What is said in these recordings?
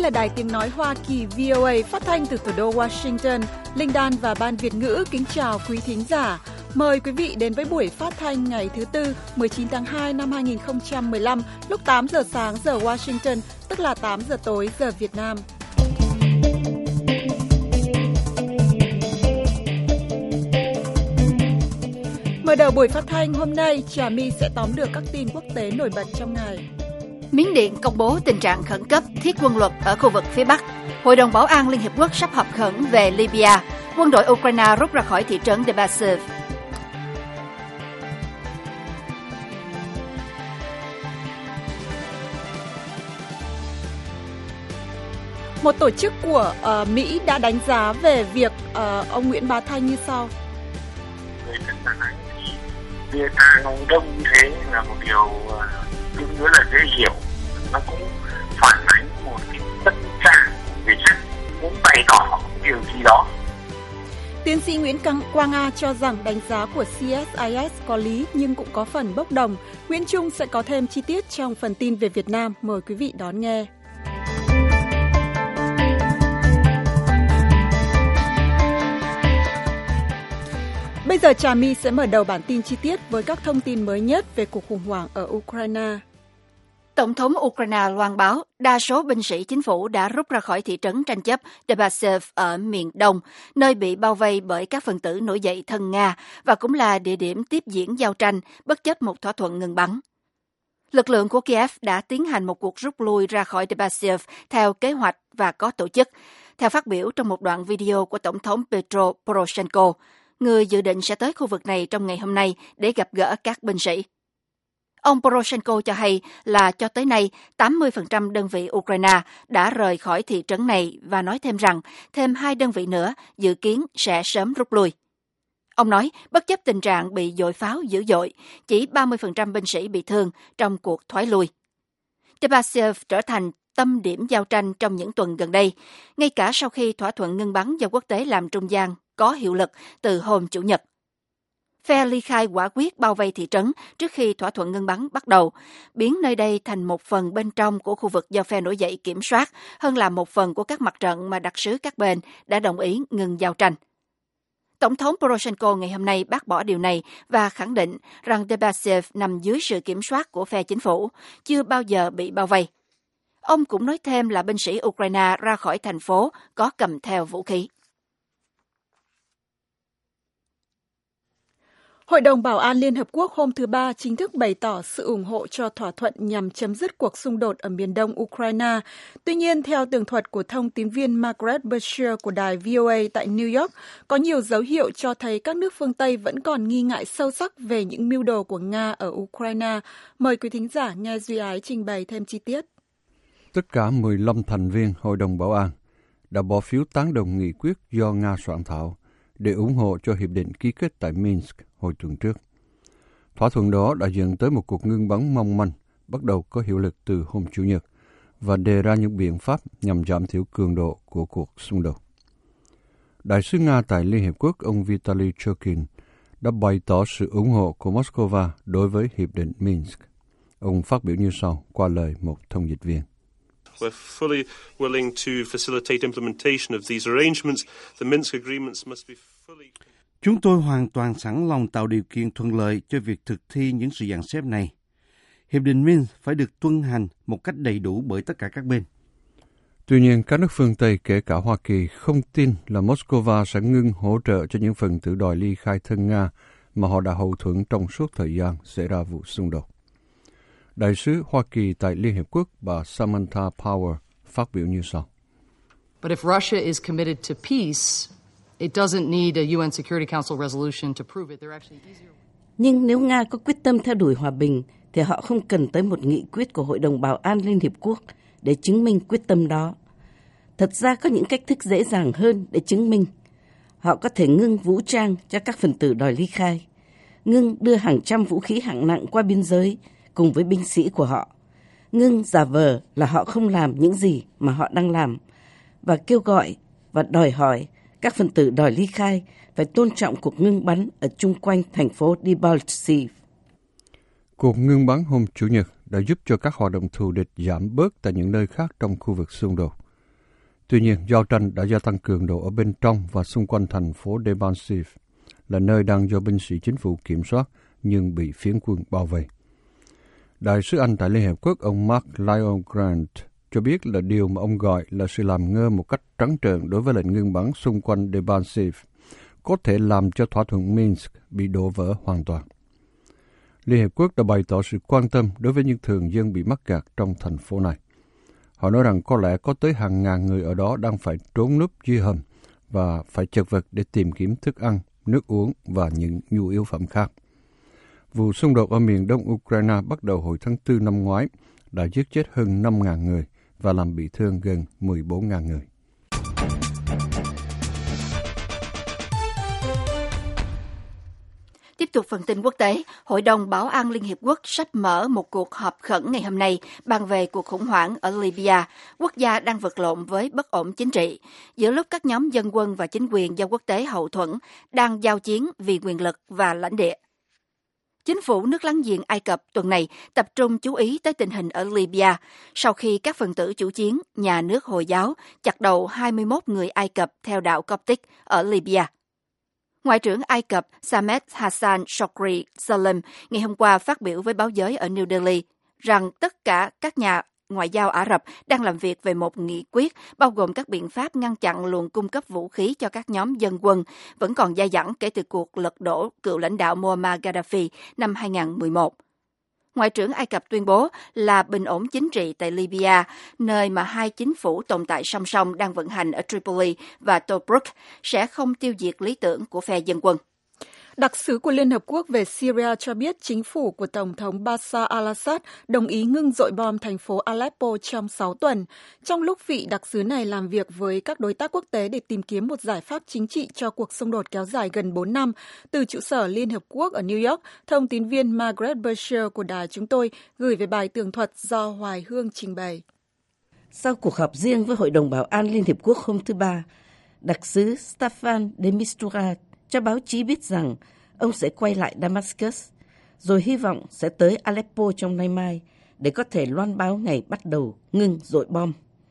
là Đài Tiếng Nói Hoa Kỳ VOA phát thanh từ thủ đô Washington. Linh Đan và Ban Việt ngữ kính chào quý thính giả. Mời quý vị đến với buổi phát thanh ngày thứ Tư, 19 tháng 2 năm 2015, lúc 8 giờ sáng giờ Washington, tức là 8 giờ tối giờ Việt Nam. Mở đầu buổi phát thanh hôm nay, Trà My sẽ tóm lược các tin quốc tế nổi bật trong ngày. Miến Điện công bố tình trạng khẩn cấp thiết quân luật ở khu vực phía Bắc. Hội đồng Bảo an Liên Hiệp Quốc sắp họp khẩn về Libya. Quân đội Ukraine rút ra khỏi thị trấn Debaltseve. Một tổ chức của Mỹ đã đánh giá về việc ông Nguyễn Bá Thanh như sau. Người ta phản ánh thì đưa tang ông đông như thế là một điều tương đối là dễ hiểu. Nó cũng phản ánh một cái tâm trạng về chất muốn bày tỏ điều gì đó. Tiến sĩ Nguyễn Quang A cho rằng đánh giá của CSIS có lý nhưng cũng có phần bốc đồng. Nguyễn Trung sẽ có thêm chi tiết trong phần tin về Việt Nam. Mời quý vị đón nghe. Bây giờ Trà My sẽ mở đầu bản tin chi tiết với các thông tin mới nhất về cuộc khủng hoảng ở Ukraine. Tổng thống Ukraine loan báo đa số binh sĩ chính phủ đã rút ra khỏi thị trấn tranh chấp Debaltseve ở miền Đông, nơi bị bao vây bởi các phần tử nổi dậy thân Nga và cũng là địa điểm tiếp diễn giao tranh bất chấp một thỏa thuận ngừng bắn. Lực lượng của Kiev đã tiến hành một cuộc rút lui ra khỏi Debaltseve theo kế hoạch và có tổ chức, theo phát biểu trong một đoạn video của Tổng thống Petro Poroshenko, người dự định sẽ tới khu vực này trong ngày hôm nay để gặp gỡ các binh sĩ. Ông Poroshenko cho hay là cho tới nay, 80% đơn vị Ukraine đã rời khỏi thị trấn này và nói thêm rằng thêm 2 đơn vị nữa dự kiến sẽ sớm rút lui. Ông nói, bất chấp tình trạng bị dội pháo dữ dội, chỉ 30% binh sĩ bị thương trong cuộc thoái lui. Debaltseve trở thành tâm điểm giao tranh trong những tuần gần đây, ngay cả sau khi thỏa thuận ngưng bắn do quốc tế làm trung gian có hiệu lực từ hôm Chủ nhật. Phe ly khai quả quyết bao vây thị trấn trước khi thỏa thuận ngưng bắn bắt đầu, biến nơi đây thành một phần bên trong của khu vực do phe nổi dậy kiểm soát hơn là một phần của các mặt trận mà đặc sứ các bên đã đồng ý ngừng giao tranh. Tổng thống Poroshenko ngày hôm nay bác bỏ điều này và khẳng định rằng Debaltseve nằm dưới sự kiểm soát của phe chính phủ, chưa bao giờ bị bao vây. Ông cũng nói thêm là binh sĩ Ukraine ra khỏi thành phố có cầm theo vũ khí. Hội đồng Bảo an Liên Hợp Quốc hôm thứ Ba chính thức bày tỏ sự ủng hộ cho thỏa thuận nhằm chấm dứt cuộc xung đột ở miền đông Ukraine. Tuy nhiên, theo tường thuật của thông tín viên Margaret Bashir của đài VOA tại New York, có nhiều dấu hiệu cho thấy các nước phương Tây vẫn còn nghi ngại sâu sắc về những mưu đồ của Nga ở Ukraine. Mời quý thính giả nghe Duy Ái trình bày thêm chi tiết. Tất cả 15 thành viên Hội đồng Bảo an đã bỏ phiếu tán đồng nghị quyết do Nga soạn thảo để ủng hộ cho hiệp định ký kết tại Minsk hồi tuần trước. Thỏa thuận đó đã dẫn tới một cuộc ngưng bắn mong manh bắt đầu có hiệu lực từ hôm Chủ nhật và đề ra những biện pháp nhằm giảm thiểu cường độ của cuộc xung đột. Đại sứ Nga tại Liên Hiệp Quốc ông Vitaly Churkin đã bày tỏ sự ủng hộ của Moscow đối với hiệp định Minsk. Ông phát biểu như sau qua lời một thông dịch viên. We're fully willing to facilitate implementation of these arrangements. The Minsk agreements must be fully... Chúng tôi hoàn toàn sẵn lòng tạo điều kiện thuận lợi cho việc thực thi những sự dàn xếp này. Hiệp định Minsk phải được tuân hành một cách đầy đủ bởi tất cả các bên. Tuy nhiên, các nước phương Tây kể cả Hoa Kỳ không tin là Moscow sẽ ngưng hỗ trợ cho những phần tử đòi ly khai thân Nga mà họ đã hậu thuẫn trong suốt thời gian xảy ra vụ xung đột. Đại sứ Hoa Kỳ tại Liên Hiệp Quốc bà Samantha Power phát biểu như sau. But if Russia is committed to peace, it doesn't need a UN Security Council resolution to prove it. They're actually easier. Nhưng nếu Nga có quyết tâm theo đuổi hòa bình, thì họ không cần tới một nghị quyết của Hội đồng Bảo an Liên Hiệp Quốc để chứng minh quyết tâm đó. Thật ra có những cách thức dễ dàng hơn để chứng minh. Họ có thể ngưng vũ trang cho các phần tử đòi ly khai, ngưng đưa hàng trăm vũ khí hạng nặng qua biên giới cùng với binh sĩ của họ, ngưng giả vờ là họ không làm những gì mà họ đang làm, và kêu gọi và đòi hỏi các phần tử đòi ly khai phải tôn trọng cuộc ngưng bắn ở chung quanh thành phố Debaltseve. Cuộc ngưng bắn hôm Chủ nhật đã giúp cho các hoạt động thù địch giảm bớt tại những nơi khác trong khu vực xung đột, Tuy nhiên, giao tranh đã gia tăng cường độ ở bên trong và xung quanh thành phố Debaltseve, là nơi đang do binh sĩ chính phủ kiểm soát nhưng bị phiến quân bao vây. Đại sứ Anh tại Liên Hiệp Quốc ông Mark Lyon Grant cho biết là điều mà ông gọi là sự làm ngơ một cách trắng trợn đối với lệnh ngưng bắn xung quanh Debaltseve có thể làm cho thỏa thuận Minsk bị đổ vỡ hoàn toàn. Liên Hiệp Quốc đã bày tỏ sự quan tâm đối với những thường dân bị mắc kẹt trong thành phố này. Họ nói rằng có lẽ có tới hàng ngàn người ở đó đang phải trốn núp dưới hầm và phải chật vật để tìm kiếm thức ăn, nước uống và những nhu yếu phẩm khác. Vụ xung đột ở miền đông Ukraine bắt đầu hồi tháng 4 năm ngoái đã giết chết hơn 5.000 người và làm bị thương gần 14.000 người. Tiếp tục phần tin quốc tế, Hội đồng Bảo an Liên Hiệp Quốc sắp mở một cuộc họp khẩn ngày hôm nay bàn về cuộc khủng hoảng ở Libya, quốc gia đang vật lộn với bất ổn chính trị, giữa lúc các nhóm dân quân và chính quyền do quốc tế hậu thuẫn đang giao chiến vì quyền lực và lãnh địa. Chính phủ nước láng giềng Ai Cập tuần này tập trung chú ý tới tình hình ở Libya sau khi các phần tử chủ chiến nhà nước Hồi giáo chặt đầu 21 người Ai Cập theo đạo Coptic ở Libya. Ngoại trưởng Ai Cập Samed Hassan Shokri Salem ngày hôm qua phát biểu với báo giới ở New Delhi rằng tất cả các nhà ngoại giao Ả Rập đang làm việc về một nghị quyết bao gồm các biện pháp ngăn chặn luồng cung cấp vũ khí cho các nhóm dân quân vẫn còn dai dẳng kể từ cuộc lật đổ cựu lãnh đạo Muammar Gaddafi năm 2011. Ngoại trưởng Ai Cập tuyên bố là bình ổn chính trị tại Libya, nơi mà hai chính phủ tồn tại song song đang vận hành ở Tripoli và Tobruk, sẽ không tiêu diệt lý tưởng của phe dân quân. Đặc sứ của Liên Hợp Quốc về Syria cho biết chính phủ của Tổng thống Bashar al-Assad đồng ý ngưng dội bom thành phố Aleppo trong 6 tuần, trong lúc vị đặc sứ này làm việc với các đối tác quốc tế để tìm kiếm một giải pháp chính trị cho cuộc xung đột kéo dài gần 4 năm. Từ trụ sở Liên Hợp Quốc ở New York, thông tín viên Margaret Beshear của đài chúng tôi gửi về bài tường thuật do Hoài Hương trình bày. Sau cuộc họp riêng với Hội đồng Bảo an Liên Hiệp Quốc hôm thứ Ba, đặc sứ Staffan de Mistura cho báo chí biết rằng ông sẽ quay lại Damascus, rồi hy vọng sẽ tới Aleppo trong nay mai để có thể loan báo ngày bắt đầu ngưng dội bom.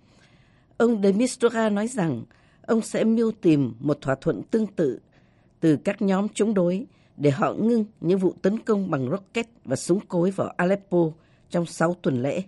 Ông de Mistura nói rằng ông sẽ mưu tìm một thỏa thuận tương tự từ các nhóm chống đối để họ ngưng những vụ tấn công bằng rocket và súng cối vào Aleppo trong 6 tuần lễ.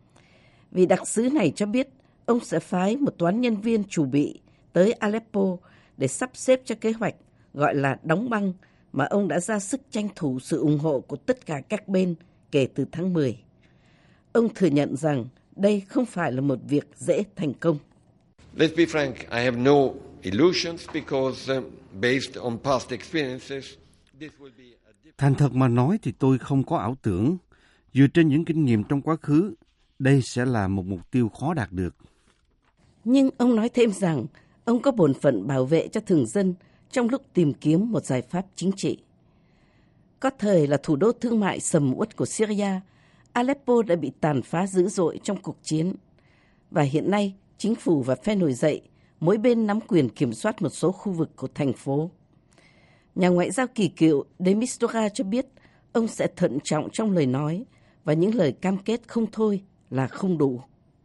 Vị đặc sứ này cho biết ông sẽ phái một toán nhân viên chủ bị tới Aleppo để sắp xếp cho kế hoạch gọi là đóng băng mà ông đã ra sức tranh thủ sự ủng hộ của tất cả các bên kể từ tháng 10. Ông thừa nhận rằng đây không phải là một việc dễ thành công. Let's be frank, I have no illusions because based on past experiences, this will be a different... Thành thật mà nói thì tôi không có ảo tưởng. Dựa trên những kinh nghiệm trong quá khứ, đây sẽ là một mục tiêu khó đạt được. Nhưng ông nói thêm rằng ông có bổn phận bảo vệ cho thường dân trong lúc tìm kiếm một giải pháp chính trị. Có thời là thủ đô thương mại sầm uất của Syria, Aleppo đã bị tàn phá dữ dội trong cuộc chiến. Và hiện nay, chính phủ và phe nổi dậy, mỗi bên nắm quyền kiểm soát một số khu vực của thành phố. Nhà ngoại giao kỳ cựu de Mistura cho biết ông sẽ thận trọng trong lời nói và những lời cam kết không thôi là không đủ.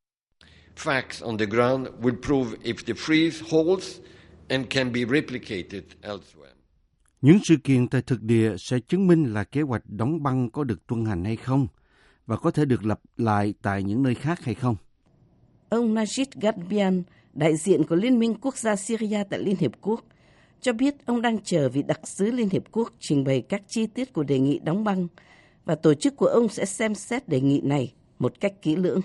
Facts on the ground will prove if the freeze holds and can be replicated elsewhere. Những sự kiện tại thực địa sẽ chứng minh là kế hoạch đóng băng có được tuân hành hay không và có thể được lặp lại tại những nơi khác hay không. Ông Najib Ghadbian, đại diện của Liên minh Quốc gia Syria tại Liên Hiệp Quốc, cho biết ông đang chờ vị đặc sứ Liên Hiệp Quốc trình bày các chi tiết của đề nghị đóng băng và tổ chức của ông sẽ xem xét đề nghị này một cách kỹ lưỡng.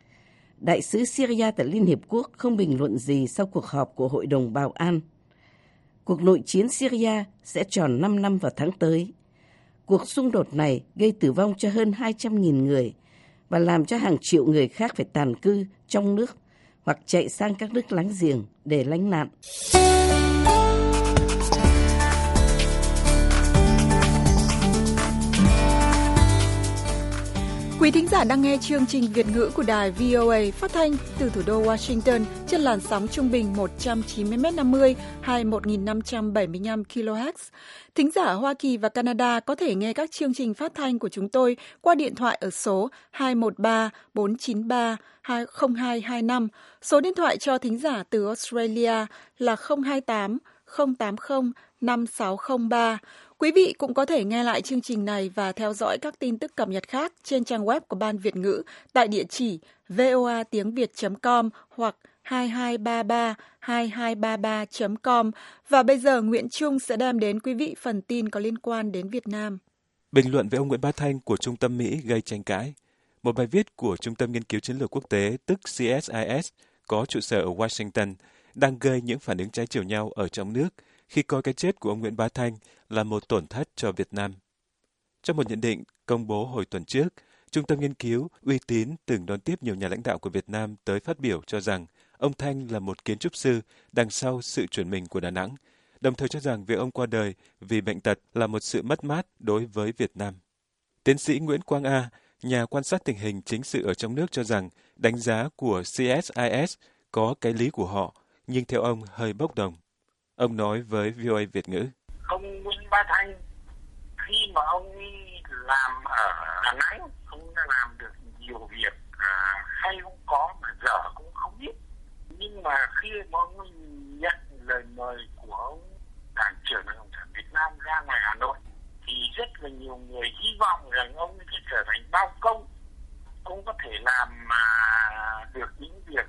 Đại sứ Syria tại Liên Hiệp Quốc không bình luận gì sau cuộc họp của Hội đồng Bảo an. Cuộc nội chiến Syria sẽ tròn 5 năm vào tháng tới. Cuộc xung đột này gây tử vong cho hơn 200.000 người và làm cho hàng triệu người khác phải tản cư trong nước hoặc chạy sang các nước láng giềng để lánh nạn. Quý thính giả đang nghe chương trình Việt ngữ của đài VOA phát thanh từ thủ đô Washington trên làn sóng trung bình 190 m50 hay 1575 kHz. Thính giả ở Hoa Kỳ và Canada có thể nghe các chương trình phát thanh của chúng tôi qua điện thoại ở số 213 493 0225. Số điện thoại cho thính giả từ Australia là 028 080 5603. Quý vị cũng có thể nghe lại chương trình này và theo dõi các tin tức cập nhật khác trên trang web của Ban Việt ngữ tại địa chỉ voatiengviet.com hoặc 2233 và bây giờ Nguyễn Trung sẽ đem đến quý vị phần tin có liên quan đến Việt Nam. Bình luận về ông Nguyễn Bá Thanh của Trung tâm Mỹ gây tranh cãi. Một bài viết của Trung tâm Nghiên cứu Chiến lược Quốc tế tức CSIS có trụ sở ở Washington đang gây những phản ứng trái chiều nhau ở trong nước khi coi cái chết của ông Nguyễn Bá Thanh là một tổn thất cho Việt Nam. Trong một nhận định công bố hồi tuần trước, Trung tâm Nghiên cứu uy tín từng đón tiếp nhiều nhà lãnh đạo của Việt Nam tới phát biểu cho rằng ông Thanh là một kiến trúc sư đằng sau sự chuyển mình của Đà Nẵng, đồng thời cho rằng việc ông qua đời vì bệnh tật là một sự mất mát đối với Việt Nam. Tiến sĩ Nguyễn Quang A, nhà quan sát tình hình chính sự ở trong nước cho rằng đánh giá của CSIS có cái lý của họ, nhưng theo ông hơi bốc đồng. Ông nói với VOA Việt ngữ. Ông Nguyễn Bá Thanh, khi mà ông làm ở Đà Nẵng, ông đã làm được nhiều việc hay không có mà dở cũng không biết. Nhưng mà khi mà ông nhận lời mời của ông Đảng trưởng Đảng Cộng sản Việt Nam ra ngoài Hà Nội, thì rất là nhiều người hy vọng rằng ông sẽ trở thành bao công. Ông có thể làm được những việc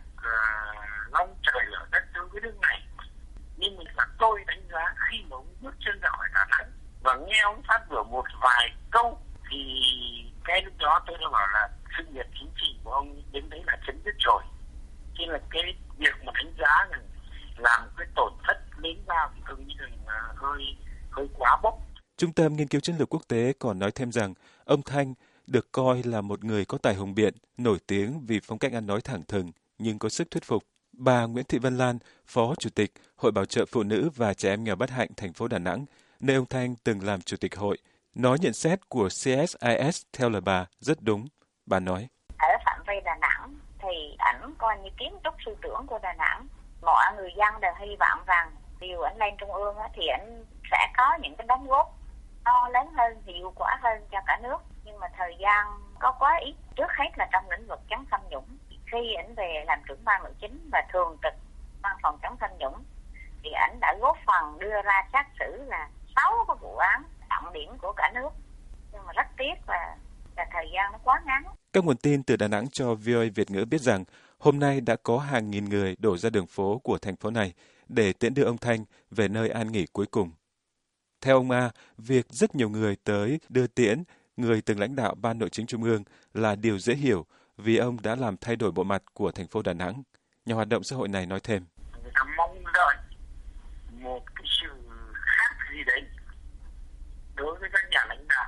long trời lở đất đối với nước này. Nhưng mà tôi đánh giá khi mà ông bước chân ra khỏi Đà Nẵng và nghe ông phát biểu một vài câu thì cái lúc đó tôi đã bảo là sự nghiệp chính trị của ông đến đấy là chấm dứt rồi. Cho nên là cái việc mà đánh giá rằng làm cái tổn thất lớn lao thì tôi nghĩ rằng hơi quá bốc. Trung tâm Nghiên cứu Chiến lược Quốc tế còn nói thêm rằng ông Thanh được coi là một người có tài hùng biện, nổi tiếng vì phong cách ăn nói thẳng thừng nhưng có sức thuyết phục. Bà Nguyễn Thị Vân Lan, Phó Chủ tịch Hội Bảo trợ Phụ nữ và Trẻ em nghèo bất hạnh thành phố Đà Nẵng, nơi ông Thanh từng làm Chủ tịch hội, nói nhận xét của CSIS theo lời bà rất đúng. Bà nói: ở phạm vi Đà Nẵng thì ảnh coi như kiến trúc sư tưởng của Đà Nẵng. Mọi người dân đều hy vọng rằng điều ảnh lên trung ương thì ảnh sẽ có những cái đóng góp to lớn hơn, hiệu quả hơn cho cả nước. Nhưng mà thời gian có quá ít. Trước hết là trong lĩnh vực chống tham nhũng. Khi ảnh về làm trưởng ban nội chính và thường trực văn phòng chống tham nhũng thì ảnh đã góp phần đưa ra xét xử là 6 cái vụ án trọng điểm của cả nước. Nhưng mà rất tiếc là thời gian nó quá ngắn. Các nguồn tin từ Đà Nẵng cho VOA Việt ngữ biết rằng hôm nay đã có hàng nghìn người đổ ra đường phố của thành phố này để tiễn đưa ông Thanh về nơi an nghỉ cuối cùng. Theo ông A, việc rất nhiều người tới đưa tiễn người từng lãnh đạo Ban Nội chính Trung ương là điều dễ hiểu vì ông đã làm thay đổi bộ mặt của thành phố Đà Nẵng. Nhà hoạt động xã hội này nói thêm: người ta mong đợi một cái sự khác gì đấy đối với các nhà lãnh đạo,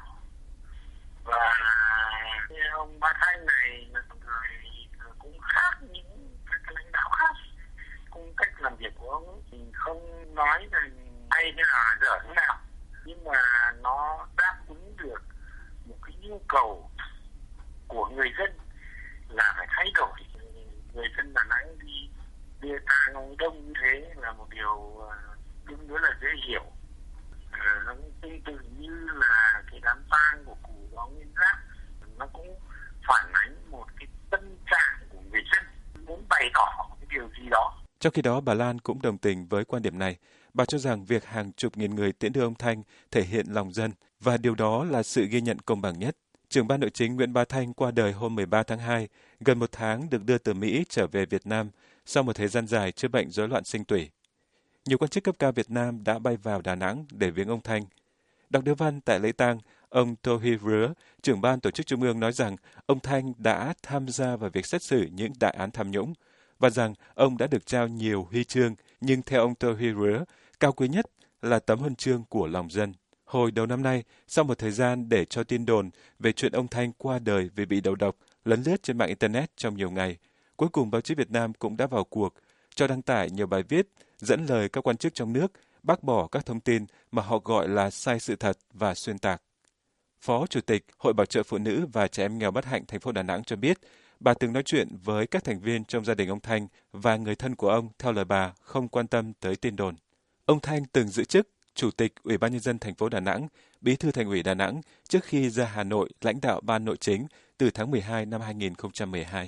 và ông Bá Thanh này là một người cũng khác những các lãnh đạo khác. Cung cách làm việc của ông thì không nói rằng hay thế nào dở thế nào, nhưng mà nó đáp ứng được một cái nhu cầu của người dân là phải thay đổi. Người dân Đà Nẵng đi đưa tang đông như thế là một điều tương đối là dễ hiểu. Nó tương tự như là cái đám tang của cụ Võ Nguyên Giáp, nó cũng phản ánh một cái tâm trạng của người dân muốn bày tỏ một cái điều gì đó. Trong khi đó, bà Lan cũng đồng tình với quan điểm này. Bà cho rằng việc hàng chục nghìn người tiễn đưa ông Thanh thể hiện lòng dân và điều đó là sự ghi nhận công bằng nhất. Trưởng ban nội chính Nguyễn Bá Thanh qua đời hôm 13 tháng 2, gần một tháng được đưa từ Mỹ trở về Việt Nam sau một thời gian dài chữa bệnh rối loạn sinh tủy. Nhiều quan chức cấp cao Việt Nam đã bay vào Đà Nẵng để viếng ông Thanh. Đọc đưa văn tại lễ tang, ông Tô Huy Rứa, trưởng ban tổ chức Trung ương nói rằng ông Thanh đã tham gia vào việc xét xử những đại án tham nhũng và rằng ông đã được trao nhiều huy chương, nhưng theo ông Tô Huy Rứa, cao quý nhất là tấm huân chương của lòng dân. Hồi đầu năm nay, sau một thời gian để cho tin đồn về chuyện ông Thanh qua đời vì bị đầu độc lấn lướt trên mạng Internet trong nhiều ngày, cuối cùng báo chí Việt Nam cũng đã vào cuộc, cho đăng tải nhiều bài viết dẫn lời các quan chức trong nước bác bỏ các thông tin mà họ gọi là sai sự thật và xuyên tạc. Phó Chủ tịch Hội Bảo trợ Phụ nữ và Trẻ em nghèo bất hạnh thành phố Đà Nẵng cho biết, bà từng nói chuyện với các thành viên trong gia đình ông Thanh và người thân của ông theo lời bà không quan tâm tới tin đồn. Ông Thanh từng giữ chức Chủ tịch Ủy ban Nhân dân thành phố Đà Nẵng, Bí thư Thành ủy Đà Nẵng trước khi ra Hà Nội lãnh đạo Ban Nội chính từ tháng 12 năm 2012.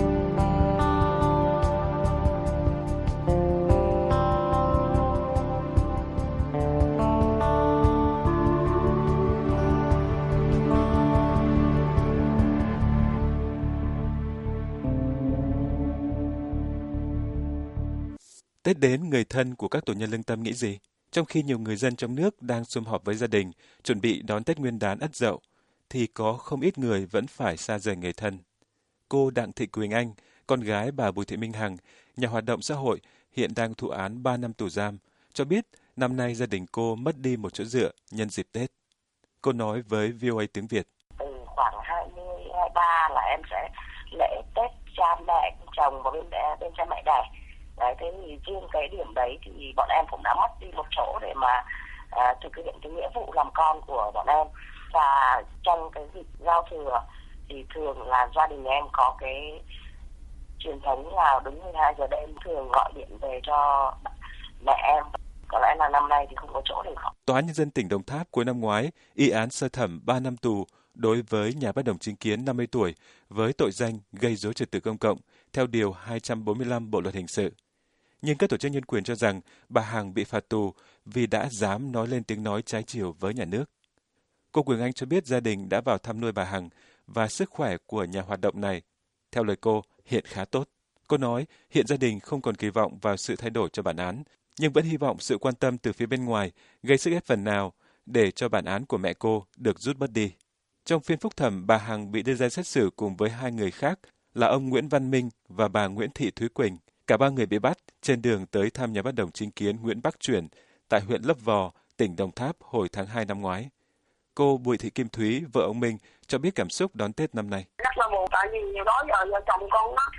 Tết đến, người thân của các tù nhân lương tâm nghĩ gì? Trong khi nhiều người dân trong nước đang sum họp với gia đình, chuẩn bị đón Tết Nguyên đán Ất Dậu, thì có không ít người vẫn phải xa rời người thân. Cô Đặng Thị Quỳnh Anh, con gái bà Bùi Thị Minh Hằng, nhà hoạt động xã hội, hiện đang thụ án 3 năm tù giam, cho biết năm nay gia đình cô mất đi một chỗ dựa nhân dịp Tết. Cô nói với VOA tiếng Việt. Từ khoảng 20-23 là em sẽ lễ Tết cha mẹ chồng và bên cha mẹ đẻ. Đấy, thế thì riêng cái điểm đấy thì bọn em cũng đã mất đi một chỗ để mà thực hiện cái nghĩa vụ làm con của bọn em. Và trong cái dịp giao thừa thì thường là gia đình em có cái truyền thống là đúng 12 giờ đêm thường gọi điện về cho mẹ em. Có lẽ là năm nay thì không có chỗ để gọi. Tòa án Nhân dân tỉnh Đồng Tháp cuối năm ngoái y án sơ thẩm 3 năm tù đối với nhà bất đồng chính kiến 50 tuổi với tội danh gây rối trật tự công cộng theo điều 245 Bộ luật hình sự. Nhưng các tổ chức nhân quyền cho rằng bà Hằng bị phạt tù vì đã dám nói lên tiếng nói trái chiều với nhà nước. Cô Quỳnh Anh cho biết gia đình đã vào thăm nuôi bà Hằng và sức khỏe của nhà hoạt động này, theo lời cô, hiện khá tốt. Cô nói hiện gia đình không còn kỳ vọng vào sự thay đổi cho bản án, nhưng vẫn hy vọng sự quan tâm từ phía bên ngoài gây sức ép phần nào để cho bản án của mẹ cô được rút bớt đi. Trong phiên phúc thẩm, bà Hằng bị đưa ra xét xử cùng với 2 người khác là ông Nguyễn Văn Minh và bà Nguyễn Thị Thúy Quỳnh. Cả 3 người bị bắt trên đường tới thăm nhà bất đồng chính kiến Nguyễn Bắc Chuyển tại huyện Lấp Vò, tỉnh Đồng Tháp hồi tháng 2 năm ngoái. Cô Bùi Thị Kim Thúy, vợ ông Minh, cho biết cảm xúc đón Tết năm nay. Rất là buồn, tại vì nhiều đó giờ vợ chồng con nó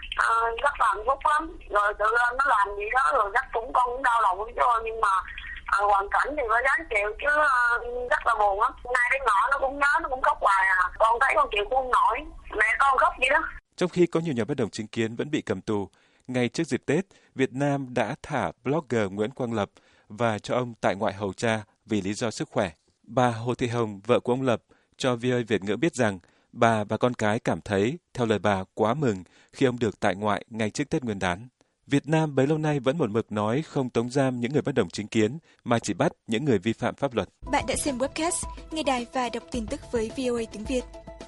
rất là hạnh phúc lắm. Rồi tự lên nó làm gì đó rồi con cũng đau lòng chứ, nhưng mà hoàn cảnh thì phải gắng chịu chứ rất là buồn lắm. Nay đến ngõ nó cũng nhớ, nó cũng khóc hoài à. Con thấy con chịu không nổi, mẹ con khóc vậy đó. Trong khi có nhiều nhà bất đồng chính kiến vẫn bị cầm tù, ngay trước dịp Tết, Việt Nam đã thả blogger Nguyễn Quang Lập và cho ông tại ngoại hầu cha vì lý do sức khỏe. Bà Hồ Thị Hồng, vợ của ông Lập, cho VOA Việt ngữ biết rằng bà và con cái cảm thấy, theo lời bà, quá mừng khi ông được tại ngoại ngay trước Tết Nguyên đán. Việt Nam bấy lâu nay vẫn một mực nói không tống giam những người bất đồng chính kiến, mà chỉ bắt những người vi phạm pháp luật. Bạn đã xem webcast, nghe đài và đọc tin tức với VOA tiếng Việt.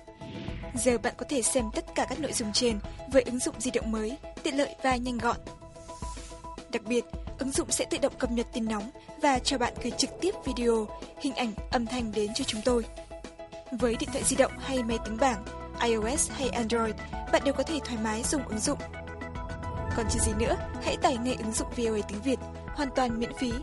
Giờ bạn có thể xem tất cả các nội dung trên với ứng dụng di động mới, tiện lợi và nhanh gọn. Đặc biệt, ứng dụng sẽ tự động cập nhật tin nóng và cho bạn gửi trực tiếp video, hình ảnh, âm thanh đến cho chúng tôi. Với điện thoại di động hay máy tính bảng, iOS hay Android, bạn đều có thể thoải mái dùng ứng dụng. Còn chờ gì nữa, hãy tải ngay ứng dụng VOA tiếng Việt, hoàn toàn miễn phí.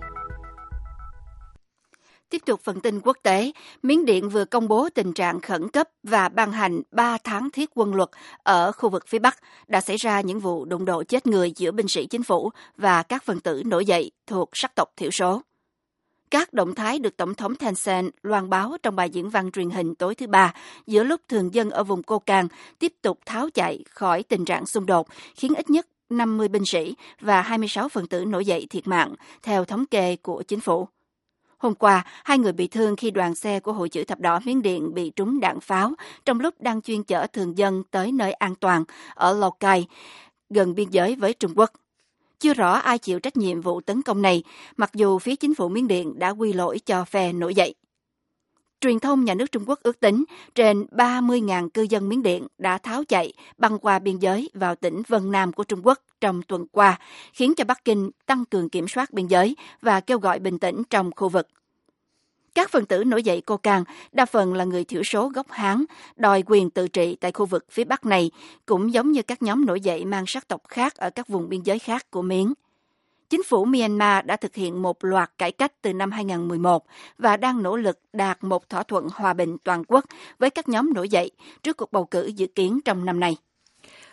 Tiếp tục phần tin quốc tế, Miến Điện vừa công bố tình trạng khẩn cấp và ban hành 3 tháng thiết quân luật ở khu vực phía Bắc. Đã xảy ra những vụ đụng độ chết người giữa binh sĩ chính phủ và các phần tử nổi dậy thuộc sắc tộc thiểu số. Các động thái được Tổng thống Thein Sein loan báo trong bài diễn văn truyền hình tối thứ Ba giữa lúc thường dân ở vùng Cô Can tiếp tục tháo chạy khỏi tình trạng xung đột, khiến ít nhất 50 binh sĩ và 26 phần tử nổi dậy thiệt mạng, theo thống kê của chính phủ. Hôm qua, 2 người bị thương khi đoàn xe của Hội chữ thập đỏ Miến Điện bị trúng đạn pháo trong lúc đang chuyên chở thường dân tới nơi an toàn ở Lào Cai, gần biên giới với Trung Quốc. Chưa rõ ai chịu trách nhiệm vụ tấn công này, mặc dù phía chính phủ Miến Điện đã quy lỗi cho phe nổi dậy. Truyền thông nhà nước Trung Quốc ước tính trên 30.000 cư dân Miến Điện đã tháo chạy băng qua biên giới vào tỉnh Vân Nam của Trung Quốc trong tuần qua, khiến cho Bắc Kinh tăng cường kiểm soát biên giới và kêu gọi bình tĩnh trong khu vực. Các phần tử nổi dậy Cô Can, đa phần là người thiểu số gốc Hán, đòi quyền tự trị tại khu vực phía Bắc này, cũng giống như các nhóm nổi dậy mang sắc tộc khác ở các vùng biên giới khác của Miến. Chính phủ Myanmar đã thực hiện một loạt cải cách từ năm 2011 và đang nỗ lực đạt một thỏa thuận hòa bình toàn quốc với các nhóm nổi dậy trước cuộc bầu cử dự kiến trong năm nay.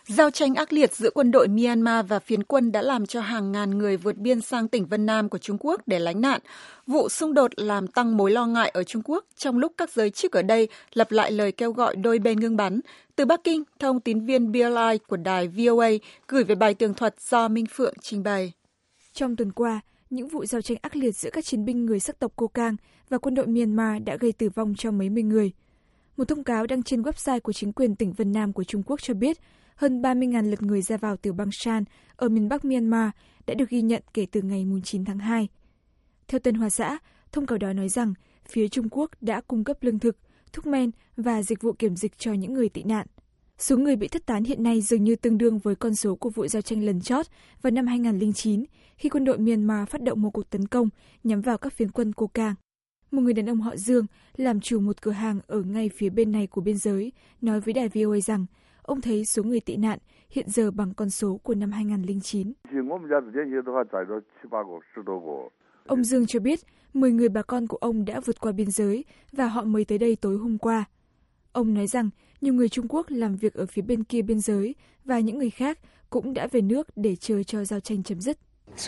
Giao tranh ác liệt giữa quân đội Myanmar và phiến quân đã làm cho hàng ngàn người vượt biên sang tỉnh Vân Nam của Trung Quốc để lánh nạn. Vụ xung đột làm tăng mối lo ngại ở Trung Quốc trong lúc các giới chức ở đây lặp lại lời kêu gọi đôi bên ngưng bắn. Từ Bắc Kinh, thông tín viên BLI của đài VOA gửi về bài tường thuật do Minh Phượng trình bày. Trong tuần qua, những vụ giao tranh ác liệt giữa các chiến binh người sắc tộc Kokang và quân đội Myanmar đã gây tử vong cho mấy mươi người. Một thông cáo đăng trên website của chính quyền tỉnh Vân Nam của Trung Quốc cho biết hơn 30.000 lượt người ra vào từ bang Shan ở miền Bắc Myanmar đã được ghi nhận kể từ ngày 9 tháng 2. Theo Tân Hoa Xã, thông cáo đó nói rằng phía Trung Quốc đã cung cấp lương thực, thuốc men và dịch vụ kiểm dịch cho những người tị nạn. Số người bị thất tán hiện nay dường như tương đương với con số của vụ giao tranh lần chót vào năm 2009 khi quân đội Myanmar phát động một cuộc tấn công nhắm vào các phiến quân Kokang. Một người đàn ông họ Dương làm chủ một cửa hàng ở ngay phía bên này của biên giới nói với đài VOA rằng ông thấy số người tị nạn hiện giờ bằng con số của năm 2009. Ông Dương cho biết 10 người bà con của ông đã vượt qua biên giới và họ mới tới đây tối hôm qua. Ông nói rằng nhiều người Trung Quốc làm việc ở phía bên kia biên giới và những người khác cũng đã về nước để chờ cho giao tranh chấm dứt.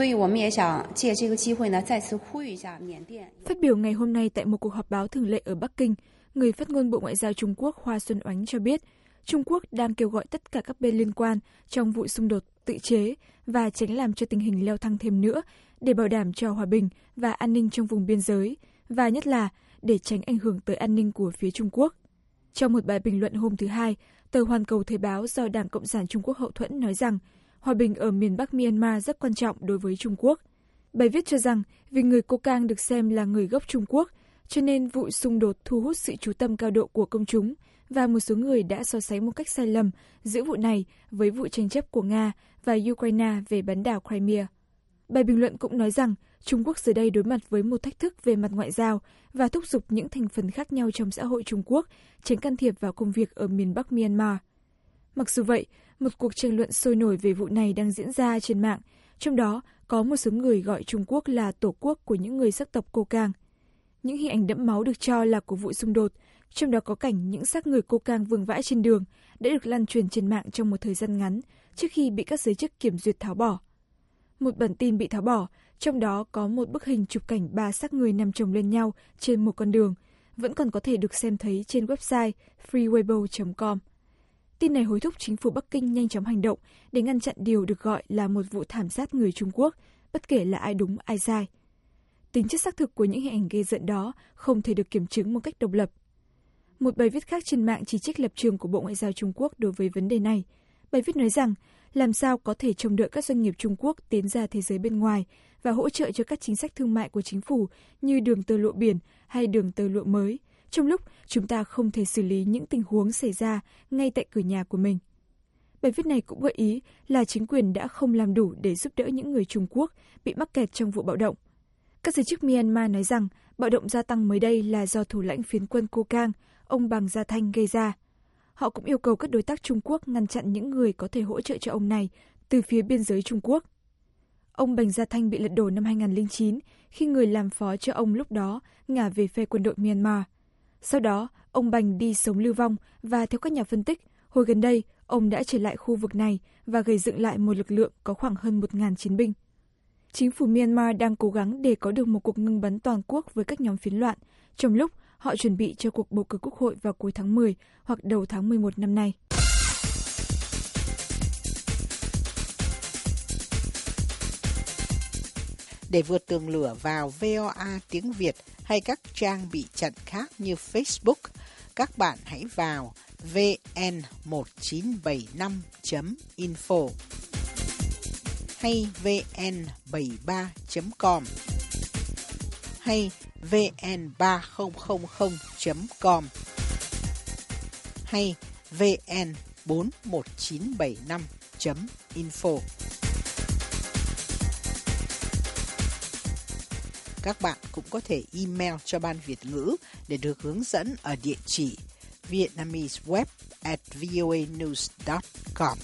Phát biểu ngày hôm nay tại một cuộc họp báo thường lệ ở Bắc Kinh, người phát ngôn Bộ Ngoại giao Trung Quốc Hoa Xuân Oánh cho biết Trung Quốc đang kêu gọi tất cả các bên liên quan trong vụ xung đột tự chế và tránh làm cho tình hình leo thang thêm nữa để bảo đảm cho hòa bình và an ninh trong vùng biên giới và nhất là để tránh ảnh hưởng tới an ninh của phía Trung Quốc. Trong một bài bình luận hôm thứ Hai, tờ Hoàn Cầu Thời báo do Đảng Cộng sản Trung Quốc hậu thuẫn nói rằng hòa bình ở miền Bắc Myanmar rất quan trọng đối với Trung Quốc. Bài viết cho rằng vì người Kokang được xem là người gốc Trung Quốc, cho nên vụ xung đột thu hút sự chú tâm cao độ của công chúng và một số người đã so sánh một cách sai lầm giữa vụ này với vụ tranh chấp của Nga và Ukraine về bán đảo Crimea. Bài bình luận cũng nói rằng Trung Quốc giờ đây đối mặt với một thách thức về mặt ngoại giao và thúc giục những thành phần khác nhau trong xã hội Trung Quốc tránh can thiệp vào công việc ở miền Bắc Myanmar. Mặc dù vậy, một cuộc tranh luận sôi nổi về vụ này đang diễn ra trên mạng, trong đó có một số người gọi Trung Quốc là tổ quốc của những người sắc tộc Kokang. Những hình ảnh đẫm máu được cho là của vụ xung đột, trong đó có cảnh những xác người Kokang vương vãi trên đường đã được lan truyền trên mạng trong một thời gian ngắn trước khi bị các giới chức kiểm duyệt tháo bỏ. Một bản tin bị tháo bỏ, trong đó có một bức hình chụp cảnh 3 xác người nằm chồng lên nhau trên một con đường, vẫn còn có thể được xem thấy trên website freeweibo.com. Tin này hối thúc chính phủ Bắc Kinh nhanh chóng hành động để ngăn chặn điều được gọi là một vụ thảm sát người Trung Quốc, bất kể là ai đúng ai sai. Tính chất xác thực của những hình ảnh ghê rợn đó không thể được kiểm chứng một cách độc lập. Một bài viết khác trên mạng chỉ trích lập trường của Bộ Ngoại giao Trung Quốc đối với vấn đề này. Bài viết nói rằng làm sao có thể trông đợi các doanh nghiệp Trung Quốc tiến ra thế giới bên ngoài và hỗ trợ cho các chính sách thương mại của chính phủ như đường tơ lụa biển hay đường tơ lụa mới, trong lúc chúng ta không thể xử lý những tình huống xảy ra ngay tại cửa nhà của mình. Bài viết này cũng gợi ý là chính quyền đã không làm đủ để giúp đỡ những người Trung Quốc bị mắc kẹt trong vụ bạo động. Các giới chức Myanmar nói rằng bạo động gia tăng mới đây là do thủ lãnh phiến quân Kokang, ông Bằng Gia Thanh gây ra. Họ cũng yêu cầu các đối tác Trung Quốc ngăn chặn những người có thể hỗ trợ cho ông này từ phía biên giới Trung Quốc. Ông Bành Gia Thanh bị lật đổ năm 2009 khi người làm phó cho ông lúc đó ngả về phe quân đội Myanmar. Sau đó, ông Bành đi sống lưu vong và theo các nhà phân tích, hồi gần đây, ông đã trở lại khu vực này và gây dựng lại một lực lượng có khoảng hơn 1.000 chiến binh. Chính phủ Myanmar đang cố gắng để có được một cuộc ngưng bắn toàn quốc với các nhóm phiến loạn, trong lúc họ chuẩn bị cho cuộc bầu cử quốc hội vào cuối tháng 10 hoặc đầu tháng 11 năm nay. Để vượt tường lửa vào VOA tiếng Việt hay các trang bị chặn khác như Facebook, các bạn hãy vào vn1975.info hay vn73.com hay vn3000.com hay vn41975.info. Các bạn cũng có thể email cho Ban Việt ngữ để được hướng dẫn ở địa chỉ vietnameseweb@voanews.com.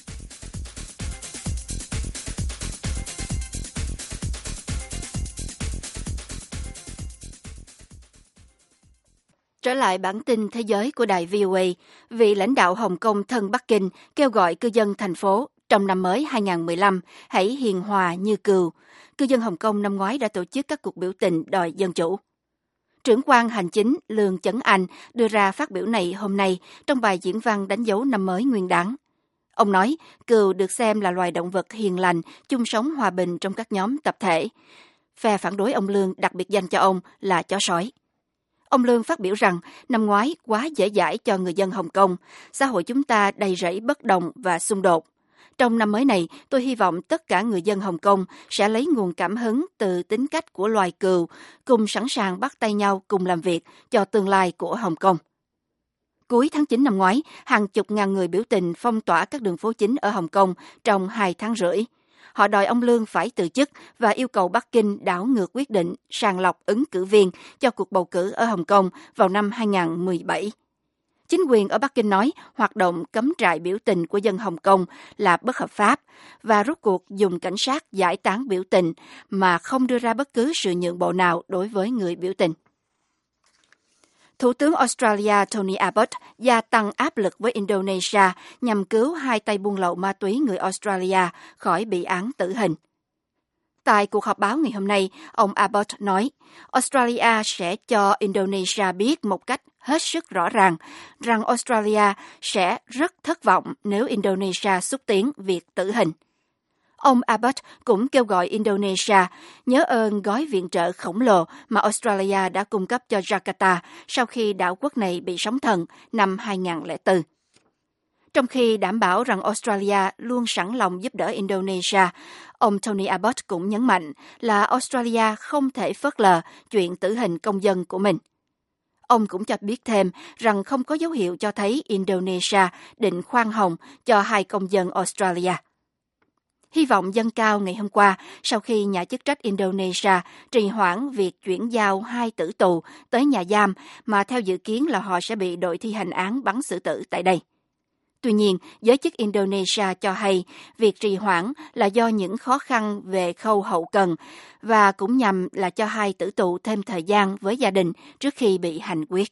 Trở lại bản tin thế giới của đài VOA, vị lãnh đạo Hồng Kông thân Bắc Kinh kêu gọi cư dân thành phố trong năm mới 2015 hãy hiền hòa như cừu. Cư dân Hồng Kông năm ngoái đã tổ chức các cuộc biểu tình đòi dân chủ. Trưởng quan hành chính Lương Chấn Anh đưa ra phát biểu này hôm nay trong bài diễn văn đánh dấu năm mới Nguyên đán. Ông nói cừu được xem là loài động vật hiền lành, chung sống hòa bình trong các nhóm tập thể. Phe phản đối ông Lương đặc biệt danh cho ông là chó sói. Ông Lương phát biểu rằng năm ngoái quá dễ dãi cho người dân Hồng Kông, xã hội chúng ta đầy rẫy bất đồng và xung đột. Trong năm mới này, tôi hy vọng tất cả người dân Hồng Kông sẽ lấy nguồn cảm hứng từ tính cách của loài cừu, cùng sẵn sàng bắt tay nhau cùng làm việc cho tương lai của Hồng Kông. Cuối tháng 9 năm ngoái, hàng chục ngàn người biểu tình phong tỏa các đường phố chính ở Hồng Kông trong 2 tháng rưỡi. Họ đòi ông Lương phải từ chức và yêu cầu Bắc Kinh đảo ngược quyết định sàng lọc ứng cử viên cho cuộc bầu cử ở Hồng Kông vào năm 2017. Chính quyền ở Bắc Kinh nói hoạt động cắm trại biểu tình của dân Hồng Kông là bất hợp pháp và rút cuộc dùng cảnh sát giải tán biểu tình mà không đưa ra bất cứ sự nhượng bộ nào đối với người biểu tình. Thủ tướng Australia Tony Abbott gia tăng áp lực với Indonesia nhằm cứu 2 tay buôn lậu ma túy người Australia khỏi bị án tử hình. Tại cuộc họp báo ngày hôm nay, ông Abbott nói Australia sẽ cho Indonesia biết một cách hết sức rõ ràng rằng Australia sẽ rất thất vọng nếu Indonesia xúc tiến việc tử hình. Ông Abbott cũng kêu gọi Indonesia nhớ ơn gói viện trợ khổng lồ mà Australia đã cung cấp cho Jakarta sau khi đảo quốc này bị sóng thần năm 2004. Trong khi đảm bảo rằng Australia luôn sẵn lòng giúp đỡ Indonesia, ông Tony Abbott cũng nhấn mạnh là Australia không thể phớt lờ chuyện tử hình công dân của mình. Ông cũng cho biết thêm rằng không có dấu hiệu cho thấy Indonesia định khoan hồng cho 2 công dân Australia. Hy vọng dâng cao ngày hôm qua sau khi nhà chức trách Indonesia trì hoãn việc chuyển giao 2 tử tù tới nhà giam mà theo dự kiến là họ sẽ bị đội thi hành án bắn xử tử tại đây. Tuy nhiên, giới chức Indonesia cho hay việc trì hoãn là do những khó khăn về khâu hậu cần và cũng nhằm là cho 2 tử tù thêm thời gian với gia đình trước khi bị hành quyết.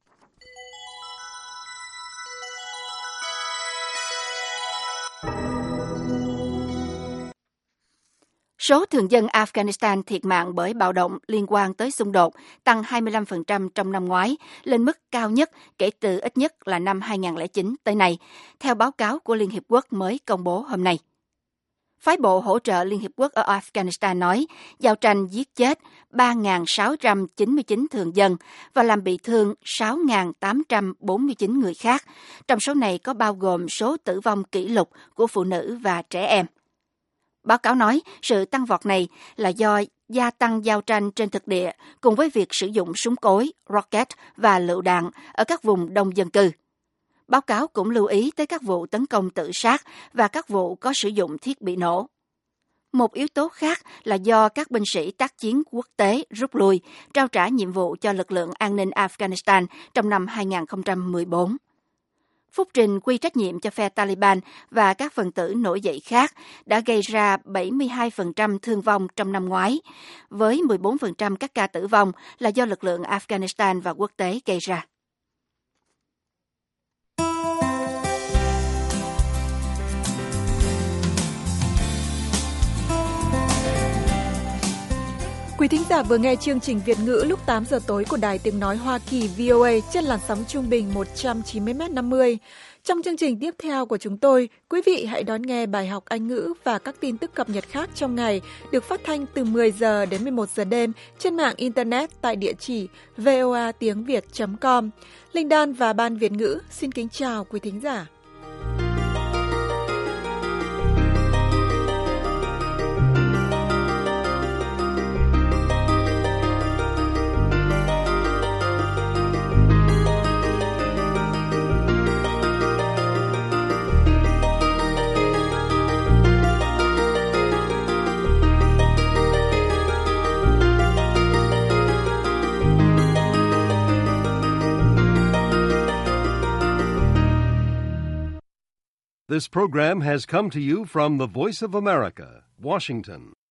Số thường dân Afghanistan thiệt mạng bởi bạo động liên quan tới xung đột tăng 25% trong năm ngoái, lên mức cao nhất kể từ ít nhất là năm 2009 tới nay, theo báo cáo của Liên Hiệp Quốc mới công bố hôm nay. Phái bộ hỗ trợ Liên Hiệp Quốc ở Afghanistan nói giao tranh giết chết 3.699 thường dân và làm bị thương 6.849 người khác, trong số này có bao gồm số tử vong kỷ lục của phụ nữ và trẻ em. Báo cáo nói sự tăng vọt này là do gia tăng giao tranh trên thực địa cùng với việc sử dụng súng cối, rocket và lựu đạn ở các vùng đông dân cư. Báo cáo cũng lưu ý tới các vụ tấn công tự sát và các vụ có sử dụng thiết bị nổ. Một yếu tố khác là do các binh sĩ tác chiến quốc tế rút lui, trao trả nhiệm vụ cho lực lượng an ninh Afghanistan trong năm 2014. Phúc trình quy trách nhiệm cho phe Taliban và các phần tử nổi dậy khác đã gây ra 72% thương vong trong năm ngoái, với 14% các ca tử vong là do lực lượng Afghanistan và quốc tế gây ra. Quý thính giả vừa nghe chương trình Việt ngữ lúc 8 giờ tối của Đài Tiếng Nói Hoa Kỳ VOA trên làn sóng trung bình 190m50. Trong chương trình tiếp theo của chúng tôi, quý vị hãy đón nghe bài học Anh ngữ và các tin tức cập nhật khác trong ngày được phát thanh từ 10 giờ đến 11 giờ đêm trên mạng Internet tại địa chỉ voatiengviet.com. Linh Đan và Ban Việt ngữ xin kính chào quý thính giả. This program has come to you from the Voice of America, Washington.